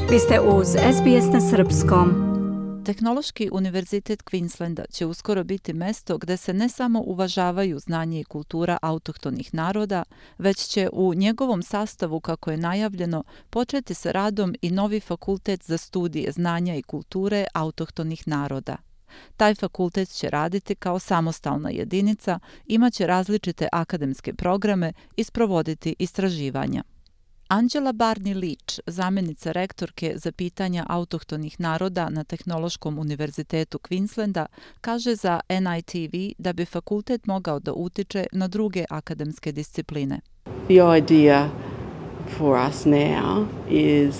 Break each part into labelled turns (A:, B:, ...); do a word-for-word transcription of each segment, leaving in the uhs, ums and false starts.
A: Vi ste uz S B S na srpskom.
B: Tehnološki univerzitet Queenslanda će uskoro biti mesto gde se ne samo uvažavaju znanje i kultura autohtonih naroda, već će u njegovom sastavu, kako je najavljeno, početi sa radom i novi fakultet za studije znanja i kulture autohtonih naroda. Taj fakultet će raditi kao samostalna jedinica, imaće različite akademske programe i sprovoditi istraživanja. Angela Barney Leach, zamjenica rektorke za pitanja autohtonih naroda na Tehnološkom univerzitetu Queenslanda, kaže za N I T V da bi fakultet mogao da utiče na druge akademske discipline.
C: The idea for us now is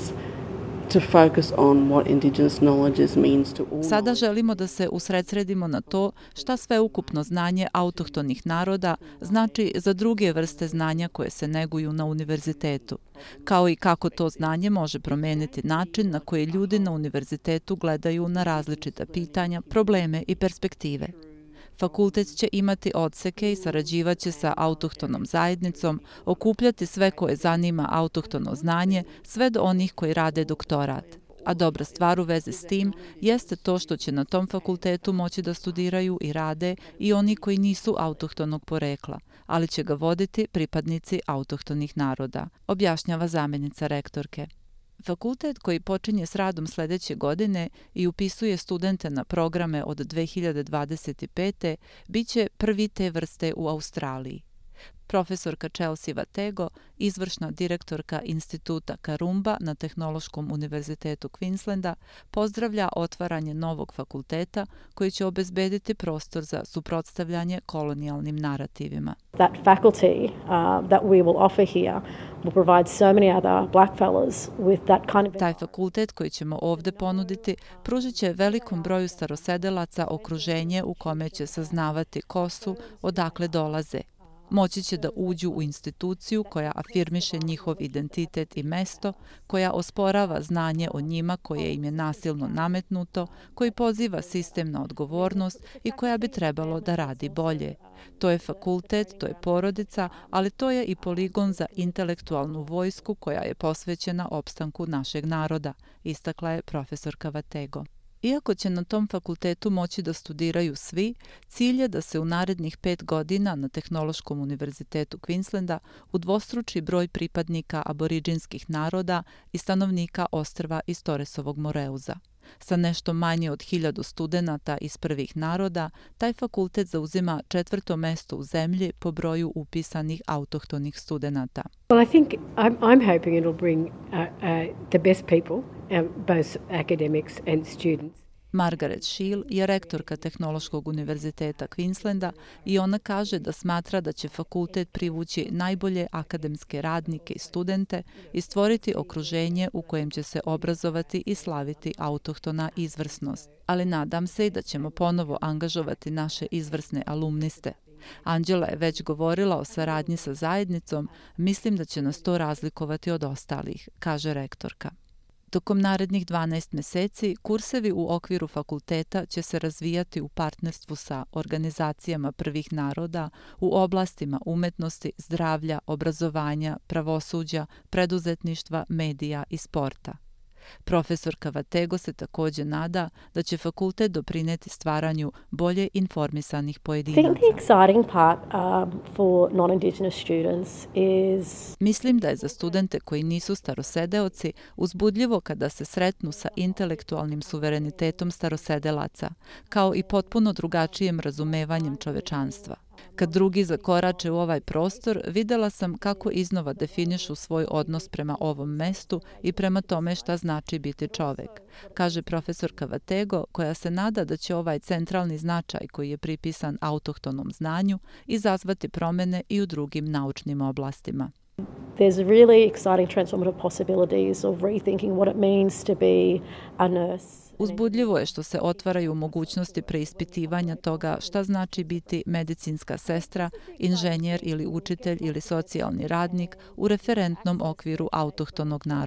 C: to focus on what Indigenous knowledge means to all.
B: Sada želimo da se usredsredimo na to šta sveukupno znanje autohtonih naroda znači za druge vrste znanja koje se neguju na univerzitetu, kao i kako to znanje može promeniti način na koji ljudi na univerzitetu gledaju na različita pitanja, probleme i perspektive. Fakultet će imati odseke i sarađivaće sa autohtonom zajednicom, okupljati sve koje zanima autohtono znanje, sve do onih koji rade doktorat. A dobra stvar u vezi s tim jeste to što će na tom fakultetu moći da studiraju i rade i oni koji nisu autohtonog porekla, ali će ga voditi pripadnici autohtonih naroda, objašnjava zamjenica rektorke. Fakultet koji počinje s radom sledeće godine i upisuje studente na programe od dve hiljade dvadeset pete. biće prvi te vrste u Australiji. Profesorka Chelsea Vatego, izvršna direktorka Instituta Karumba na Tehnološkom univerzitetu Queenslanda, pozdravlja otvaranje novog fakulteta koji će obezbediti prostor za suprotstavljanje kolonijalnim narativima.
D: That faculty uh, that we will offer here will provide so many other blackfellas with that kind of...
B: Taj fakultet koji ćemo ovde ponuditi pružit će velikom broju starosedelaca okruženje u kome će saznavati ko su, odakle dolaze. Moći će da uđu u instituciju koja afirmiše njihov identitet i mesto, koja osporava znanje o njima koje im je nasilno nametnuto, koji poziva sistem na odgovornost i koja bi trebalo da radi bolje. To je fakultet, to je porodica, ali to je i poligon za intelektualnu vojsku koja je posvećena opstanku našeg naroda, istakla je profesorka Vatego. Iako će na tom fakultetu moći da studiraju svi, cilj je da se u narednih pet godina na Tehnološkom univerzitetu Queenslanda udvostruči broj pripadnika aboriđinskih naroda i stanovnika ostrva iz Torresovog Moreuza. Sa nešto manje od hiljadu studenata iz prvih naroda, taj fakultet zauzima četvrto mesto u zemlji po broju upisanih autohtonih studenata.
D: Well, I think I'm, I'm hoping it'll bring uh, uh, the best people, um, both academics and students.
B: Margaret Shiel je rektorka Tehnološkog univerziteta Queenslanda i ona kaže da smatra da će fakultet privući najbolje akademske radnike i studente i stvoriti okruženje u kojem će se obrazovati i slaviti autohtona izvrsnost. Ali nadam se i da ćemo ponovo angažovati naše izvrsne alumniste. Angela je već govorila o saradnji sa zajednicom, mislim da će nas to razlikovati od ostalih, kaže rektorka. Tokom narednih dvanaest meseci, kursevi u okviru fakulteta će se razvijati u partnerstvu sa organizacijama prvih naroda u oblastima umetnosti, zdravlja, obrazovanja, pravosuđa, preduzetništva, medija i sporta. Profesorka Vatego se takođe nada da će fakultet doprineti stvaranju bolje informisanih pojedinaca.
D: I think the exciting part um, for non-Indigenous students is...
B: Mislim da je za studente koji nisu starosedeoci uzbudljivo kada se sretnu sa intelektualnim suverenitetom starosedelaca, kao i potpuno drugačijem razumevanjem čovečanstva. Kad drugi zakorače u ovaj prostor, videla sam kako iznova definišu svoj odnos prema ovom mestu i prema tome šta znači biti čovek, kaže profesorka Vatego, koja se nada da će ovaj centralni značaj koji je pripisan autohtonom znanju izazvati promene i u drugim naučnim oblastima.
D: There's really exciting transformative possibilities of rethinking what it means to be a nurse.
B: Uzbudljivo je što se otvaraju mogućnosti preispitivanja toga šta znači biti medicinska sestra, inženjer ili učitelj ili socijalni radnik u referentnom okviru autohtonog naroda.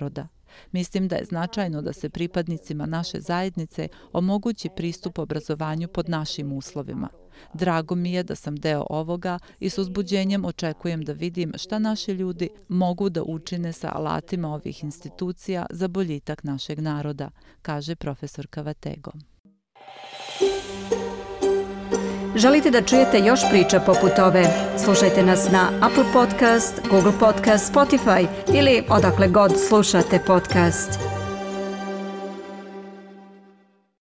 B: Mislim da je značajno da se pripadnicima naše zajednice omogući pristup obrazovanju pod našim uslovima. Drago mi je da sam deo ovoga i s uzbuđenjem očekujem da vidim šta naši ljudi mogu da učine sa alatima ovih institucija za boljitak našeg naroda, kaže profesorka Vatego.
A: Želite da čujete još priča poput ove? Slušajte nas na Apple Podcast, Google Podcast, Spotify ili odakle god slušate podcast.